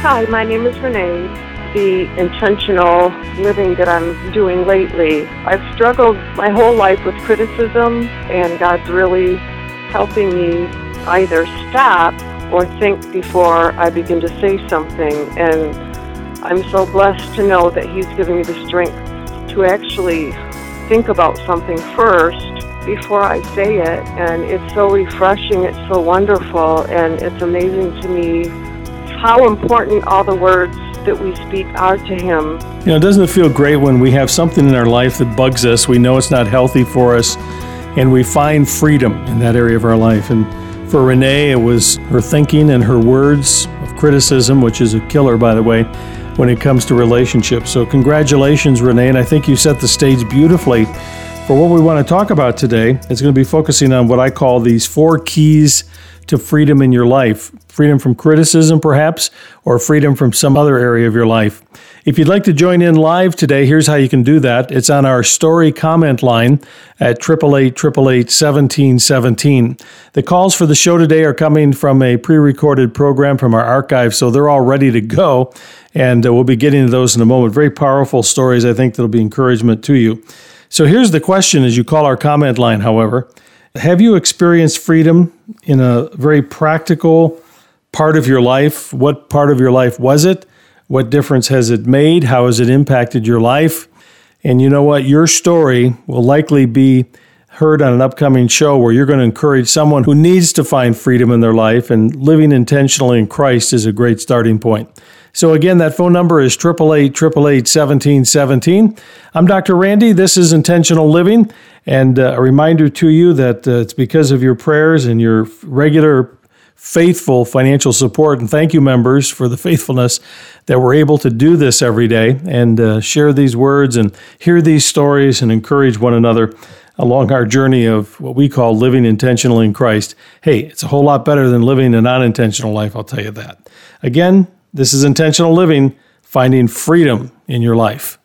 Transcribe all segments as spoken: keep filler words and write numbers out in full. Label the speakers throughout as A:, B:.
A: Hi, my name is Renee. The intentional living that I'm doing lately, I've struggled my whole life with criticism, and God's really helping me either stop or think before I begin to say something. And I'm so blessed to know that He's giving me the strength to actually think about something first before I say it. And it's so refreshing, it's so wonderful, and it's amazing to me how important all the words that we speak are to Him.
B: You know, doesn't it feel great when we have something in our life that bugs us, we know it's not healthy for us, and we find freedom in that area of our life? And for Renee, it was her thinking and her words of criticism, which is a killer, by the way, when it comes to relationships. So congratulations, Renee, and I think you set the stage beautifully for what we want to talk about today. It's going to be focusing on what I call these four keys to freedom in your life. Freedom from criticism, perhaps, or freedom from some other area of your life. If you'd like to join in live today, here's how you can do that. It's on our story comment line at eight eight eight, eight eight eight, one seven one seven. The calls for the show today are coming from a pre-recorded program from our archive, so they're all ready to go, and uh, we'll be getting to those in a moment. Very powerful stories, I think, that'll be encouragement to you. So here's the question as you call our comment line, however. Have you experienced freedom in a very practical part of your life? What part of your life was it? What difference has it made? How has it impacted your life? And you know what? Your story will likely be heard on an upcoming show where you're going to encourage someone who needs to find freedom in their life, and living intentionally in Christ is a great starting point. So again, that phone number is eight eight eight, eight eight eight, one seven one seven. I'm Doctor Randy. This is Intentional Living. And uh, a reminder to you that uh, it's because of your prayers and your regular, faithful financial support. And thank you, members, for the faithfulness that we're able to do this every day and uh, share these words and hear these stories and encourage one another along our journey of what we call living intentionally in Christ. Hey, it's a whole lot better than living a non-intentional life, I'll tell you that. Again, this is Intentional Living, finding freedom in your life.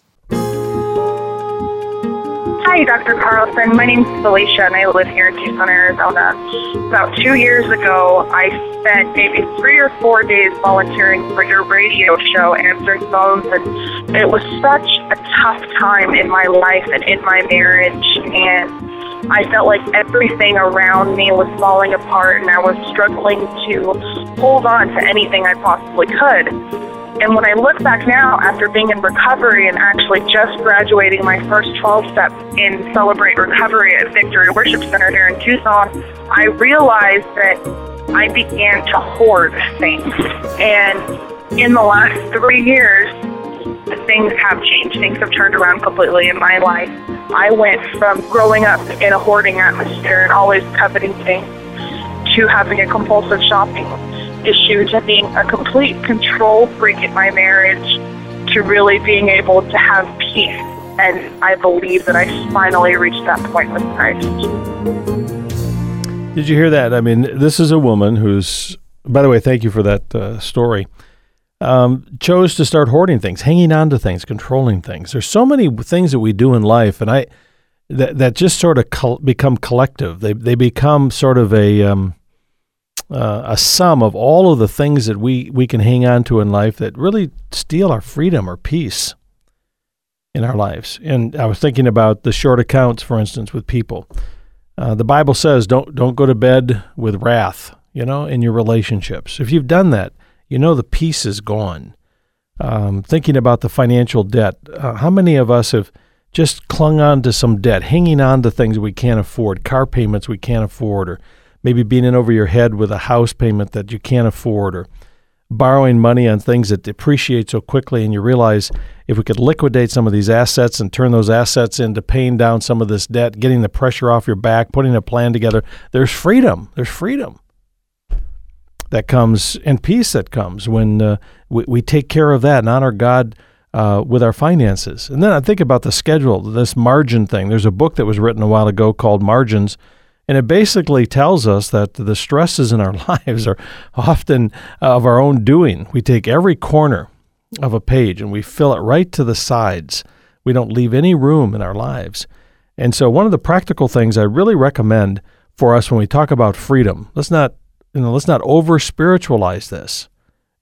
C: Hi, Doctor Carlson. My name's Felicia, and I live here in Tucson, Arizona. About two years ago, I spent maybe three or four days volunteering for your radio show, answering phones, and it was such a tough time in my life and in my marriage, and I felt like everything around me was falling apart, and I was struggling to hold on to anything I possibly could. And when I look back now, after being in recovery and actually just graduating my first twelve steps in Celebrate Recovery at Victory Worship Center here in Tucson, I realized that I began to hoard things. And in the last three years, things have changed. Things have turned around completely in my life. I went from growing up in a hoarding atmosphere and always coveting things to having a compulsive shopping issue, to being a complete control freak in my marriage, to really being able to have peace. And I believe that I finally reached that point with Christ.
B: Did you hear that? I mean, this is a woman who's, by the way, thank you for that uh, story, um, chose to start hoarding things, hanging on to things, controlling things. There's so many things that we do in life, and I that, that just sort of col- become collective. They they become sort of a... Um, Uh, a sum of all of the things that we, we can hang on to in life that really steal our freedom or peace in our lives. And I was thinking about the short accounts, for instance, with people. Uh, the Bible says don't don't go to bed with wrath, you know, in your relationships. If you've done that, you know the peace is gone. Um, thinking about the financial debt, uh, how many of us have just clung on to some debt, hanging on to things we can't afford, car payments we can't afford, or maybe being in over your head with a house payment that you can't afford, or borrowing money on things that depreciate so quickly, and you realize if we could liquidate some of these assets and turn those assets into paying down some of this debt, getting the pressure off your back, putting a plan together, there's freedom. There's freedom that comes, and peace that comes when uh, we, we take care of that and honor God uh, with our finances. And then I think about the schedule, this margin thing. There's a book that was written a while ago called Margins, and it basically tells us that the stresses in our lives are often of our own doing. We take every corner of a page and we fill it right to the sides. We don't leave any room in our lives. And so one of the practical things I really recommend for us when we talk about freedom, let's not, you know, let's not over-spiritualize this.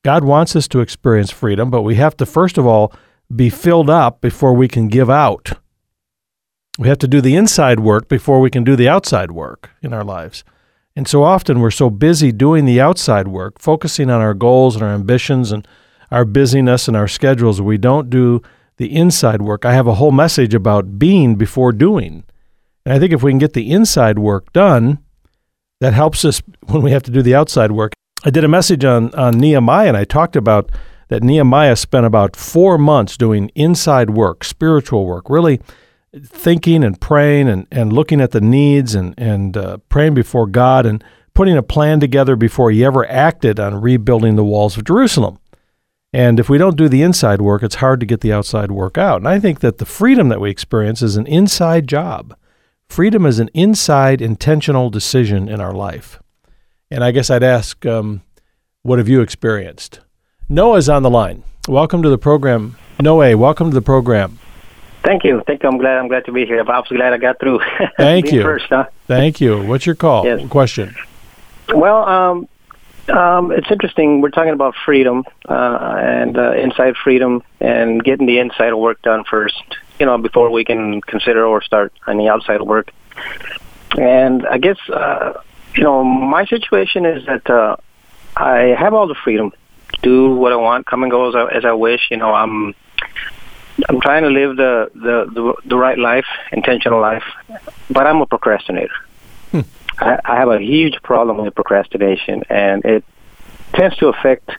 B: God wants us to experience freedom, but we have to, first of all, be filled up before we can give out. We have to do the inside work before we can do the outside work in our lives. And so often we're so busy doing the outside work, focusing on our goals and our ambitions and our busyness and our schedules, we don't do the inside work. I have a whole message about being before doing. And I think if we can get the inside work done, that helps us when we have to do the outside work. I did a message on, on Nehemiah, and I talked about that Nehemiah spent about four months doing inside work, spiritual work, really thinking and praying and, and looking at the needs and, and uh, praying before God and putting a plan together before he ever acted on rebuilding the walls of Jerusalem. And if we don't do the inside work, it's hard to get the outside work out. And I think that the freedom that we experience is an inside job. Freedom is an inside intentional decision in our life. And I guess I'd ask, um, what have you experienced? Noah's on the line. Welcome to the program. Noah, welcome to the program.
D: Thank you. Thank you. I'm glad. I'm glad to be here. I'm also glad I got through.
B: Thank you.
D: First, huh?
B: Thank you. What's your call?
D: Yes.
B: Question?
D: Well, um, um, it's interesting. We're talking about freedom uh, and uh, inside freedom and getting the inside work done first, you know, before we can consider or start any outside work. And I guess, uh, you know, my situation is that uh, I have all the freedom to do what I want, come and go as I, as I wish. You know, I'm I'm trying to live the, the, the, the right life, intentional life, but I'm a procrastinator. Hmm. I, I have a huge problem with procrastination, and it tends to affect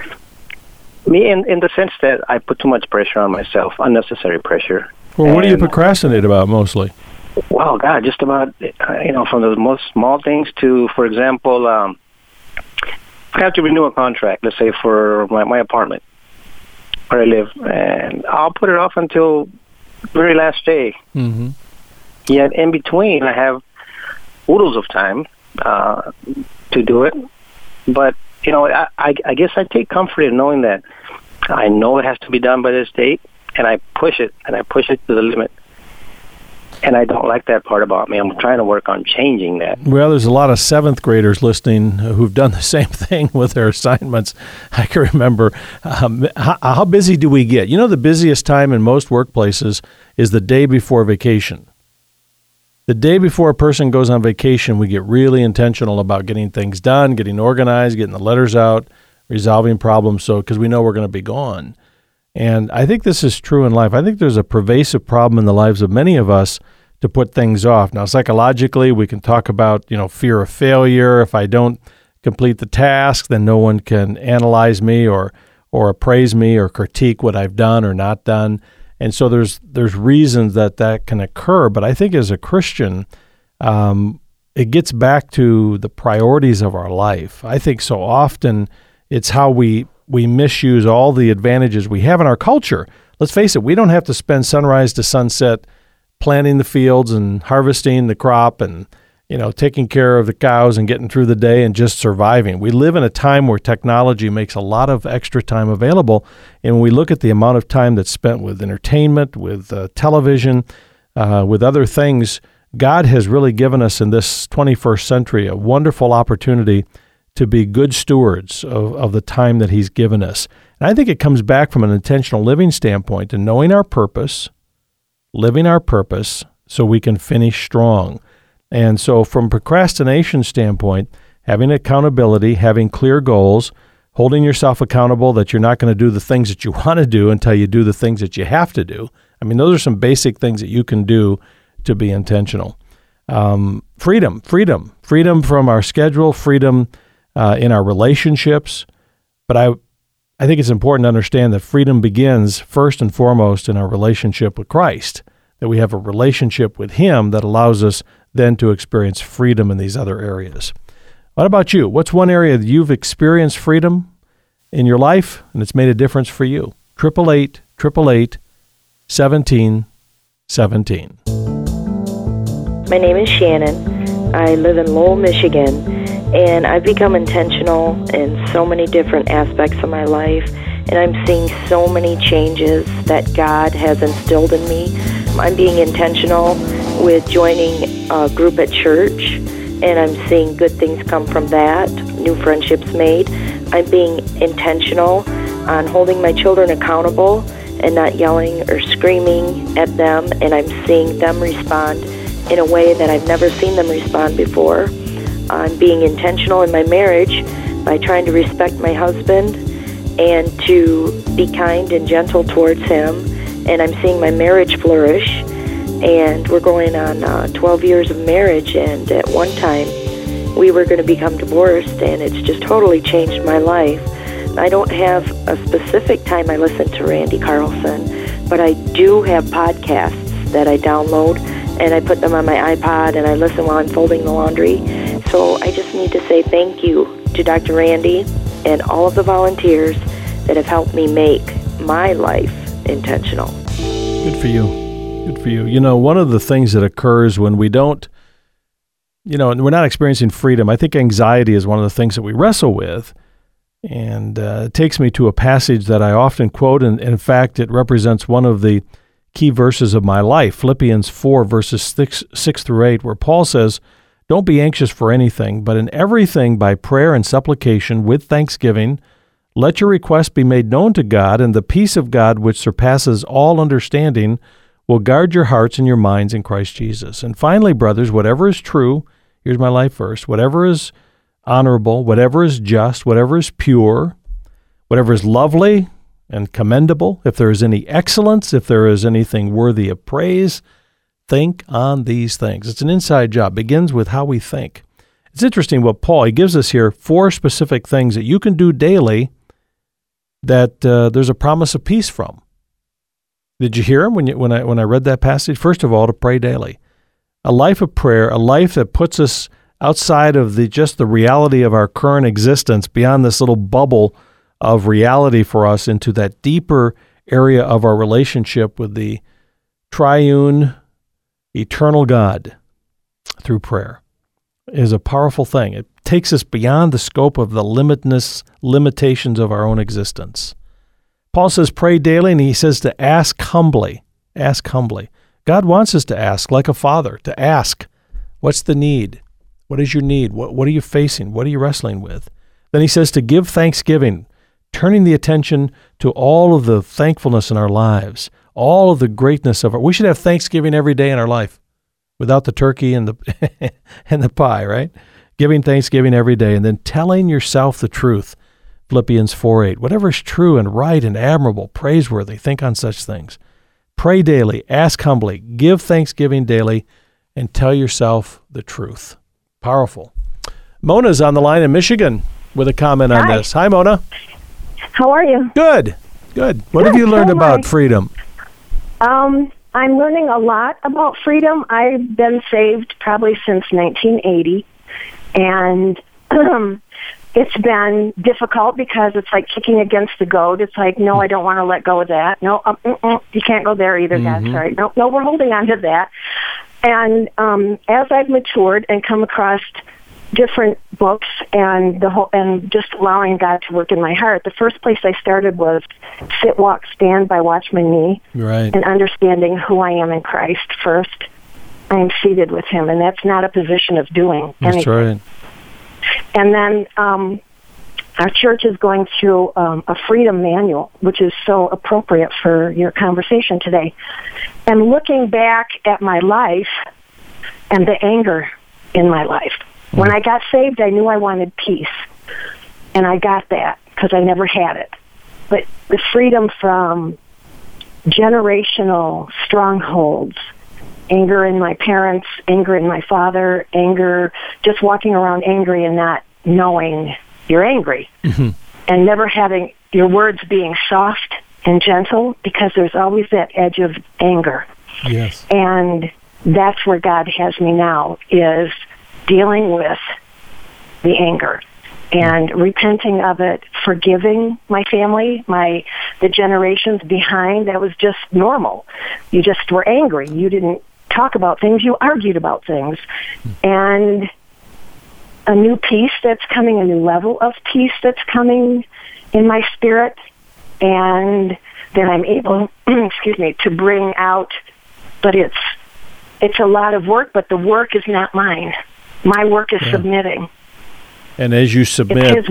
D: me in, in the sense that I put too much pressure on myself, unnecessary pressure.
B: Well, what
D: and,
B: do you procrastinate about mostly?
D: Well, God, just about, you know, from the most small things to, for example, um, I have to renew a contract, let's say, for my, my apartment where I live, and I'll put it off until very last day. Mm-hmm. Yet in between, I have oodles of time uh, to do it. But, you know, I, I, I guess I take comfort in knowing that I know it has to be done by this date, and I push it, and I push it to the limit. And I don't like that part about me. I'm trying to work on changing that.
B: Well, there's a lot of seventh graders listening who've done the same thing with their assignments. I can remember, um, how, how busy do we get? You know, the busiest time in most workplaces is the day before vacation. The day before a person goes on vacation, we get really intentional about getting things done, getting organized, getting the letters out, resolving problems, so because we know we're going to be gone. And I think this is true in life. I think there's a pervasive problem in the lives of many of us to put things off. Now, psychologically, we can talk about, you know, fear of failure. If I don't complete the task, then no one can analyze me or or appraise me or critique what I've done or not done. And so there's there's reasons that that can occur. But I think as a Christian, um, it gets back to the priorities of our life. I think so often it's how we we misuse all the advantages we have in our culture. Let's face it, we don't have to spend sunrise to sunset planting the fields and harvesting the crop and, you know, taking care of the cows and getting through the day and just surviving. We live in a time where technology makes a lot of extra time available. And when we look at the amount of time that's spent with entertainment, with uh, television, uh, with other things, God has really given us in this twenty-first century a wonderful opportunity to be good stewards of, of the time that he's given us. And I think it comes back from an intentional living standpoint and knowing our purpose, living our purpose so we can finish strong. And so from procrastination standpoint, having accountability, having clear goals, holding yourself accountable that you're not going to do the things that you want to do until you do the things that you have to do. I mean, those are some basic things that you can do to be intentional. Um, freedom, freedom, freedom from our schedule, freedom Uh, in our relationships. But I I think it's important to understand that freedom begins first and foremost in our relationship with Christ, that we have a relationship with him that allows us then to experience freedom in these other areas. What about you? What's one area that you've experienced freedom in your life and it's made a difference for you? triple eight, triple eight, seventeen, seventeen.
E: My name is Shannon. I live in Lowell, Michigan. And I've become intentional in so many different aspects of my life, and I'm seeing so many changes that God has instilled in me. I'm being intentional with joining a group at church, and I'm seeing good things come from that, new friendships made. I'm being intentional on holding my children accountable and not yelling or screaming at them, and I'm seeing them respond in a way that I've never seen them respond before. I'm being intentional in my marriage by trying to respect my husband and to be kind and gentle towards him, and I'm seeing my marriage flourish. And we're going on uh, twelve years of marriage, and at one time we were going to become divorced, and it's just totally changed my life. I don't have a specific time I listen to Randy Carlson, but I do have podcasts that I download, and I put them on my iPod, and I listen while I'm folding the laundry. So I just need to say thank you to Doctor Randy and all of the volunteers that have helped me make my life intentional.
B: Good for you. Good for you. You know, one of the things that occurs when we don't, you know, we're not experiencing freedom, I think anxiety is one of the things that we wrestle with. And uh, it takes me to a passage that I often quote, and in fact, it represents one of the key verses of my life, Philippians four, verses six, six through eight, where Paul says, "Don't be anxious for anything, but in everything by prayer and supplication with thanksgiving, let your requests be made known to God, and the peace of God, which surpasses all understanding, will guard your hearts and your minds in Christ Jesus. And finally, brothers, whatever is true," here's my life verse, "whatever is honorable, whatever is just, whatever is pure, whatever is lovely and commendable, if there is any excellence, if there is anything worthy of praise, think on these things." It's an inside job. It begins with how we think. It's interesting what Paul, he gives us here four specific things that you can do daily that uh, there's a promise of peace from. Did you hear him when you, when I when I read that passage? First of all, to pray daily. A life of prayer, a life that puts us outside of the just the reality of our current existence, beyond this little bubble of reality for us, into that deeper area of our relationship with the triune, eternal God through prayer, is a powerful thing. It takes us beyond the scope of the limitless limitations of our own existence. Paul says, pray daily, and he says to ask humbly. Ask humbly. God wants us to ask like a father, to ask, what's the need? What is your need? What, what are you facing? What are you wrestling with? Then he says to give thanksgiving, turning the attention to all of the thankfulness in our lives, all of the greatness of our. We should have Thanksgiving every day in our life, without the turkey and the and the pie, right? Giving Thanksgiving every day, and then telling yourself the truth. Philippians four eight, whatever is true and right and admirable, praiseworthy, think on such things. Pray daily, ask humbly, give thanksgiving daily, and tell yourself the truth. Powerful. Mona's on the line in Michigan with a comment on
F: Hi.
B: this. Hi, Mona.
F: How are you?
B: Good. Good. What
F: Good,
B: have you learned
F: so am
B: about
F: I.
B: freedom?
F: Um, I'm learning a lot about freedom. I've been saved probably since nineteen eighty, and um, it's been difficult because it's like kicking against the goat. It's like, no, I don't want to let go of that. No, um, mm-mm, you can't go there either.
B: Mm-hmm.
F: That's right. No, no, we're holding on to that. And um, as I've matured and come across different books and the whole, and just allowing God to work in my heart, the first place I started was Sit, Walk, Stand by Watchman Nee,
B: Right.
F: and understanding who I am in Christ first. I am seated with Him, and that's not a position of doing
B: That's
F: anything.
B: right.
F: And then um, our church is going through um, a freedom manual, which is so appropriate for your conversation today. And looking back at my life and the anger in my life, when I got saved, I knew I wanted peace, and I got that because I never had it. But the freedom from generational strongholds, anger in my parents, anger in my father, anger, just walking around angry and not knowing you're angry,
B: Mm-hmm.
F: and never having your words being soft and gentle, because there's always that edge of anger.
B: Yes.
F: And that's where God has me now, is dealing with the anger and repenting of it, forgiving my family, my the generations behind. That was just normal. You just were angry. You didn't talk about things. You argued about things. And a new peace that's coming, a new level of peace that's coming in my spirit, and then I'm able, excuse me, to bring out, but it's it's a lot of work, but the work is not mine. My work is
B: Yeah.
F: submitting.
B: And as you submit,
F: It's His work.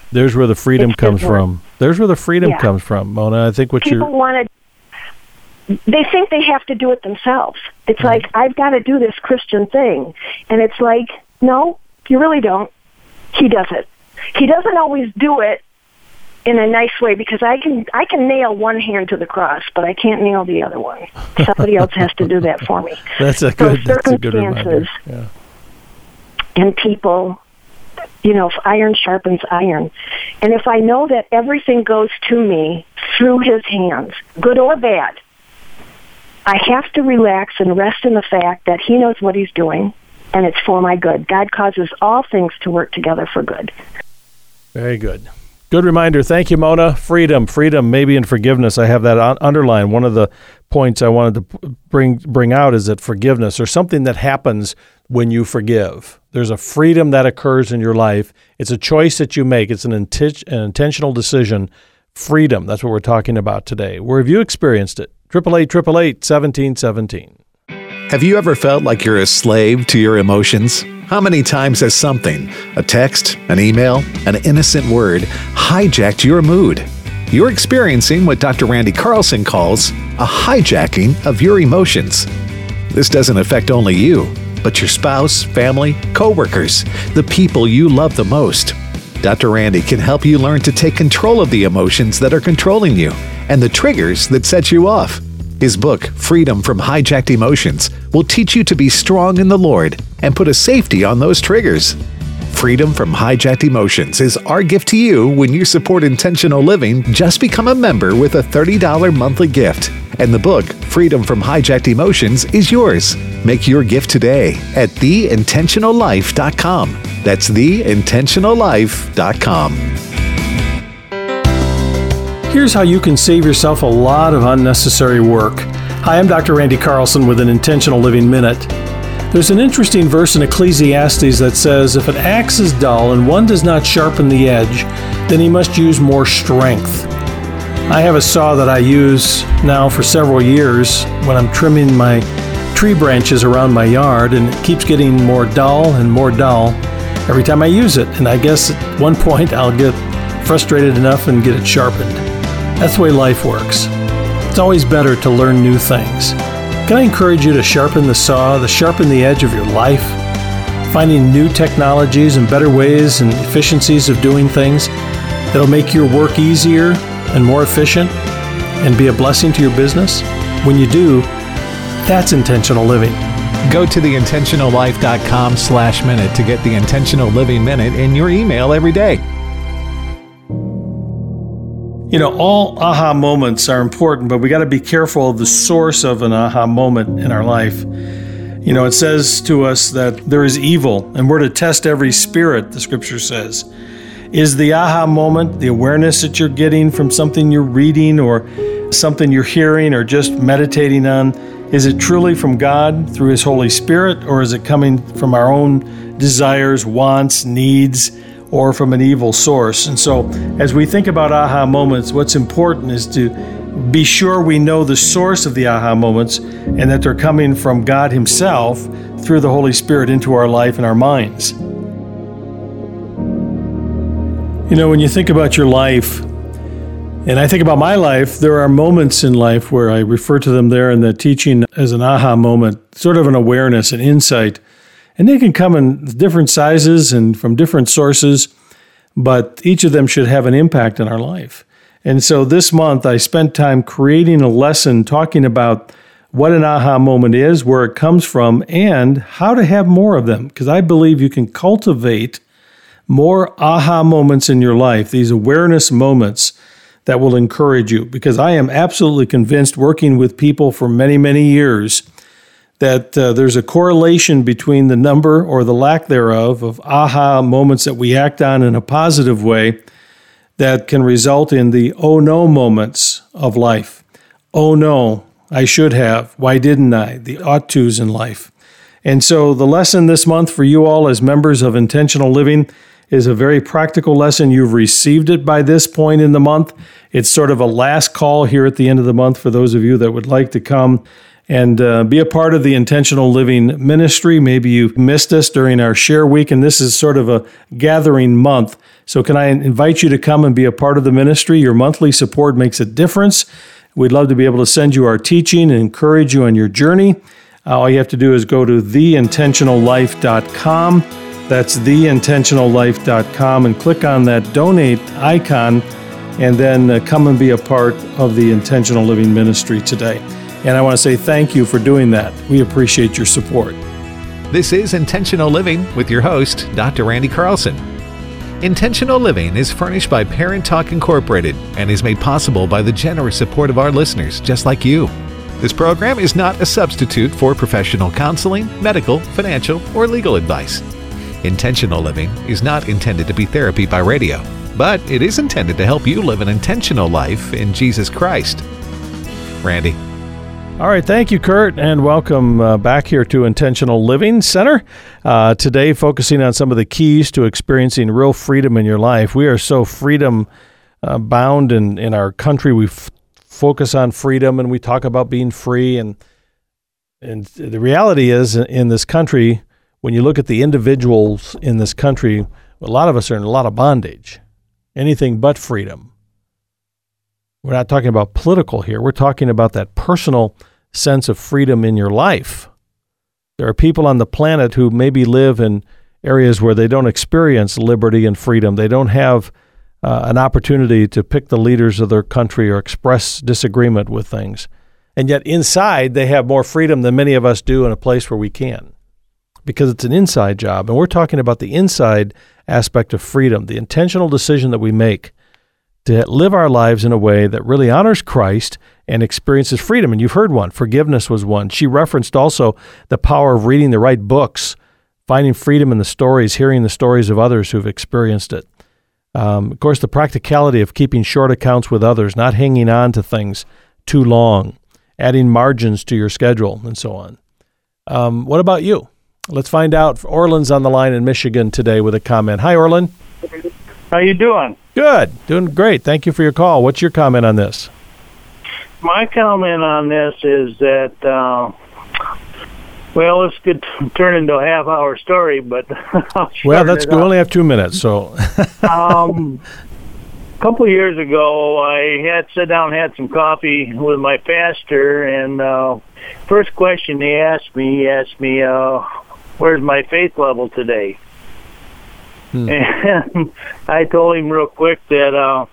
B: There's where the freedom
F: It's
B: comes
F: His word.
B: from. There's where the freedom
F: Yeah.
B: comes from, Mona. I think what
F: People
B: you're...
F: want to, they think they have to do it themselves. It's
B: Right.
F: like, I've got to do this Christian thing. And it's like, no, you really don't. He does it. He doesn't always do it in a nice way, because I can I can nail one hand to the cross, but I can't nail the other one. Somebody else has to do that for me.
B: That's a
F: So
B: good, that's a good reminder.
F: circumstances
B: Yeah.
F: and people, you know, if iron sharpens iron. And if I know that everything goes to me through His hands, good or bad, I have to relax and rest in the fact that He knows what He's doing, and it's for my good. God causes all things to work together for good.
B: Very good. Good reminder. Thank you, Mona. Freedom, freedom, maybe in forgiveness. I have that un- underlined. One of the points I wanted to p- bring bring out is that forgiveness, or something that happens when you forgive. There's a freedom that occurs in your life. It's a choice that you make. It's an, inti- an intentional decision. Freedom. That's what we're talking about today. Where have you experienced it? eight eight eight, eight eight eight, one seven one seven.
G: Have you ever felt like you're a slave to your emotions? How many times has something, a text, an email, an innocent word, hijacked your mood? You're experiencing what Doctor Randy Carlson calls a hijacking of your emotions. This doesn't affect only you, but your spouse, family, coworkers, the people you love the most. Doctor Randy can help you learn to take control of the emotions that are controlling you and the triggers that set you off. His book, Freedom from Hijacked Emotions, will teach you to be strong in the Lord and put a safety on those triggers. Freedom from Hijacked Emotions is our gift to you when you support intentional living. Just become a member with a thirty dollars monthly gift. And the book, Freedom from Hijacked Emotions, is yours. Make your gift today at the intentional life dot com. That's the intentional life dot com.
B: Here's how you can save yourself a lot of unnecessary work. Hi, I'm Doctor Randy Carlson with an Intentional Living Minute. There's an interesting verse in Ecclesiastes that says, if an axe is dull and one does not sharpen the edge, then he must use more strength. I have a saw that I use now for several years when I'm trimming my tree branches around my yard, and it keeps getting more dull and more dull every time I use it. And I guess at one point I'll get frustrated enough and get it sharpened. That's the way life works. It's always better to learn new things. Can I encourage you to sharpen the saw, to sharpen the edge of your life, finding new technologies and better ways and efficiencies of doing things that'll make your work easier and more efficient and be a blessing to your business? When you do, that's intentional living.
G: Go to the intentional life dot com slash minute to get the Intentional Living Minute in your email every day.
B: You know, all aha moments are important, but we got to be careful of the source of an aha moment in our life. You know, it says to us that there is evil, and we're to test every spirit, the scripture says. Is the aha moment the awareness that you're getting from something you're reading or something you're hearing or just meditating on? Is it truly from God through His Holy Spirit, or is it coming from our own desires, wants, needs, or from an evil source? And so as we think about aha moments, what's important is to be sure we know the source of the aha moments and that they're coming from God Himself through the Holy Spirit into our life and our minds. You know, when you think about your life, and I think about my life, there are moments in life where I refer to them there in the teaching as an aha moment, sort of an awareness, an insight. And they can come in different sizes and from different sources, but each of them should have an impact in our life. And so this month, I spent time creating a lesson talking about what an aha moment is, where it comes from, and how to have more of them. Because I believe you can cultivate more aha moments in your life, these awareness moments that will encourage you. Because I am absolutely convinced, working with people for many, many years, that uh, there's a correlation between the number or the lack thereof of aha moments that we act on in a positive way that can result in the oh no moments of life. Oh no, I should have. Why didn't I? The ought to's in life. And so the lesson this month for you all as members of Intentional Living is a very practical lesson. You've received it by this point in the month. It's sort of a last call here at the end of the month for those of you that would like to come and uh, be a part of the Intentional Living Ministry. Maybe you missed us during our Share Week, and this is sort of a gathering month. So can I invite you to come and be a part of the ministry? Your monthly support makes a difference. We'd love to be able to send you our teaching and encourage you on your journey. Uh, all you have to do is go to the intentional life dot com. That's the intentional life dot com, and click on that donate icon, and then uh, come and be a part of the Intentional Living Ministry today. And I want to say thank you for doing that. We appreciate your support.
G: This is Intentional Living with your host, Doctor Randy Carlson. Intentional Living is furnished by Parent Talk Incorporated and is made possible by the generous support of our listeners just like you. This program is not a substitute for professional counseling, medical, financial, or legal advice. Intentional Living is not intended to be therapy by radio, but it is intended to help you live an intentional life in Jesus Christ. Randy.
B: All right, thank you, Kurt, and welcome uh, back here to Intentional Living Center. Uh, today, focusing on some of the keys to experiencing real freedom in your life. We are so freedom uh, bound in, in our country. We f- focus on freedom, and we talk about being free. And and the reality is, in this country, when you look at the individuals in this country, a lot of us are in a lot of bondage. Anything but freedom. We're not talking about political here. We're talking about that personal sense of freedom in your life. There are people on the planet who maybe live in areas where they don't experience liberty and freedom. They don't have uh, an opportunity to pick the leaders of their country or express disagreement with things. And yet inside, they have more freedom than many of us do in a place where we can, because it's an inside job. And we're talking about the inside aspect of freedom, the intentional decision that we make to live our lives in a way that really honors Christ and experiences freedom. And you've heard one. Forgiveness was one. She referenced also the power of reading the right books, finding freedom in the stories, hearing the stories of others who've experienced it. Um, of course, the practicality of keeping short accounts with others, not hanging on to things too long, adding margins to your schedule, and so on. Um, what about you? Let's find out. Orland's on the line in Michigan today with a comment. Hi, Orland.
H: How you doing?
B: Good. Doing great. Thank you for your call. What's your comment on this?
H: My comment on this is that, uh, well, this could turn into a half-hour story, but
B: well, that's we only have two minutes, so.
H: um, a couple of years ago, I had sat down and had some coffee with my pastor, and uh, first question he asked me, he asked me, uh, "Where's my faith level today?" Hmm. And I told him real quick that uh,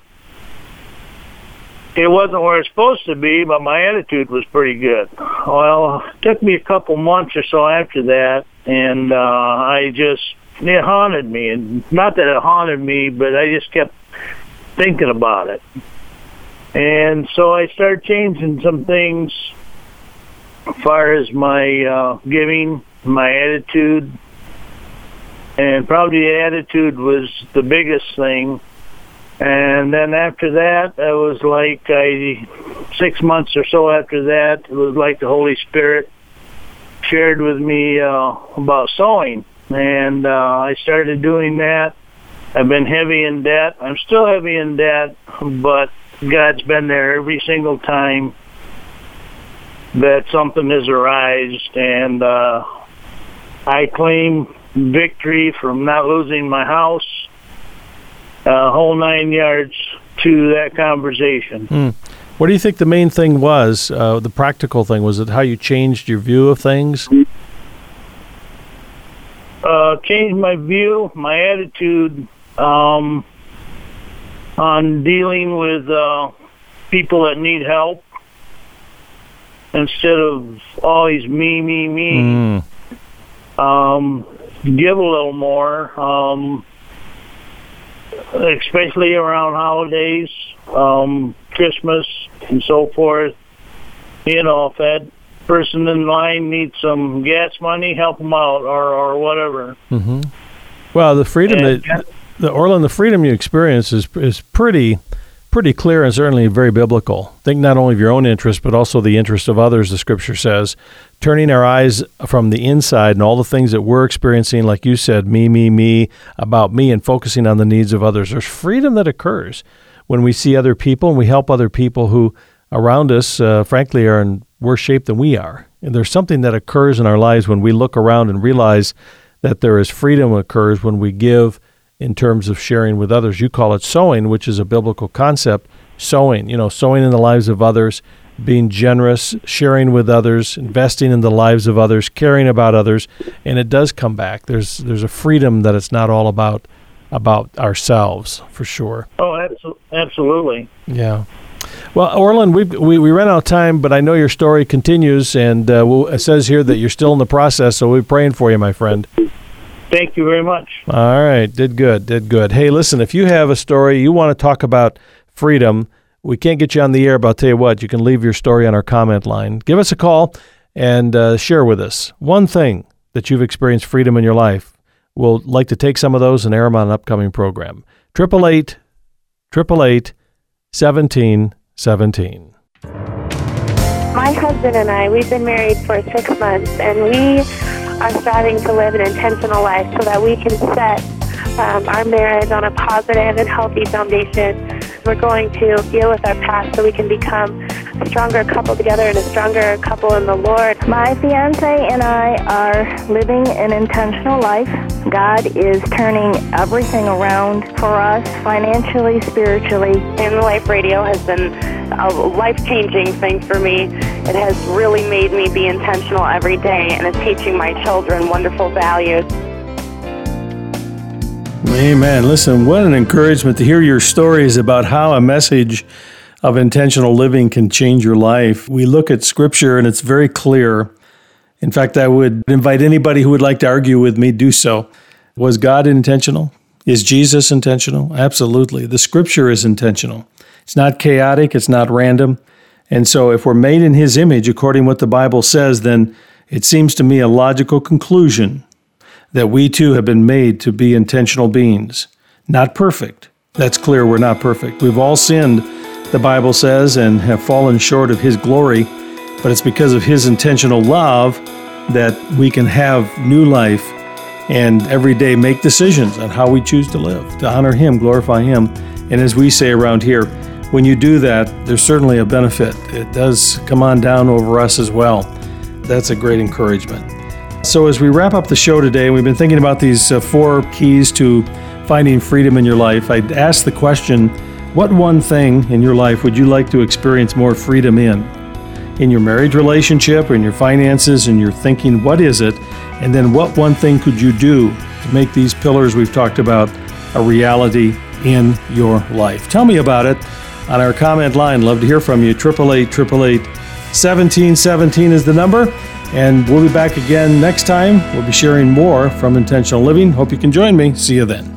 H: it wasn't where it's supposed to be, but my attitude was pretty good. Well, it took me a couple months or so after that, and uh, I just, it haunted me. And not that it haunted me, but I just kept thinking about it. And so I started changing some things as far as my uh, giving, my attitude. And probably the attitude was the biggest thing. And then after that, it was like I, six months or so after that, it was like the Holy Spirit shared with me uh, about sewing. And uh, I started doing that. I've been heavy in debt. I'm still heavy in debt, but God's been there every single time that something has arisen. And uh, I claim victory from not losing my house, uh, whole nine yards to that conversation.
B: Hmm. What do you think the main thing was, uh, the practical thing? Was it how you changed your view of things?
H: Uh, changed my view, my attitude um, on dealing with uh, people that need help instead of always me, me, me. Mm. Um, give a little more, um, especially around holidays, um, Christmas, and so forth. You know, if that person in line needs some gas money, help them out, or, or whatever.
B: Mm-hmm. Well, the freedom
H: and,
B: that, the Orland, the freedom you experience is is pretty pretty clear and certainly very biblical. Think not only of your own interest, but also the interest of others, the Scripture says. Turning our eyes from the inside and all the things that we're experiencing, like you said, me, me, me, about me, and focusing on the needs of others. There's freedom that occurs when we see other people and we help other people who around us, uh, frankly, are in worse shape than we are. And there's something that occurs in our lives when we look around and realize that there is freedom occurs when we give in terms of sharing with others. You call it sowing, which is a biblical concept. Sowing, you know, sowing in the lives of others, being generous, sharing with others, investing in the lives of others, caring about others, and it does come back. There's there's a freedom that it's not all about about ourselves, for sure.
H: Oh, abso- absolutely.
B: Yeah. Well, Orland, we we we ran out of time, but I know your story continues, and uh, we'll, it says here that you're still in the process, so we're praying for you, my friend.
H: Thank you very much.
B: All right, did good, did good. Hey, listen, if you have a story you want to talk about freedom, we can't get you on the air, but I'll tell you what, you can leave your story on our comment line. Give us a call and uh, share with us one thing that you've experienced freedom in your life. We'll like to take some of those and air them on an upcoming program. eight eight eight, eight eight eight, seventeen seventeen.
I: My husband and I, we've been married for six months, and we are striving to live an intentional life so that we can set um, our marriage on a positive and healthy foundation. We're going to deal with our past so we can become a stronger couple together and a stronger couple in the Lord.
J: My fiancé and I are living an intentional life. God is turning everything around for us financially, spiritually.
I: And Life Radio has been a life-changing thing for me. It has really made me be intentional every day, and it's teaching my children wonderful values.
B: Amen. Listen, what an encouragement to hear your stories about how a message of intentional living can change your life. We look at Scripture, and it's very clear. In fact, I would invite anybody who would like to argue with me, do so. Was God intentional? Is Jesus intentional? Absolutely. The Scripture is intentional. It's not chaotic. It's not random. And so if we're made in His image, according to what the Bible says, then it seems to me a logical conclusion that we too have been made to be intentional beings. Not perfect. That's clear, we're not perfect. We've all sinned, the Bible says, and have fallen short of His glory, but it's because of His intentional love that we can have new life and every day make decisions on how we choose to live, to honor Him, glorify Him. And as we say around here, when you do that, there's certainly a benefit. It does come on down over us as well. That's a great encouragement. So as we wrap up the show today, we've been thinking about these uh, four keys to finding freedom in your life. I'd ask the question, what one thing in your life would you like to experience more freedom in? In your marriage relationship, or in your finances, in your thinking, what is it? And then what one thing could you do to make these pillars we've talked about a reality in your life? Tell me about it on our comment line. Love to hear from you. eight eight eight, eight eight eight, seventeen seventeen is the number. And we'll be back again next time. We'll be sharing more from Intentional Living. Hope you can join me. See you then.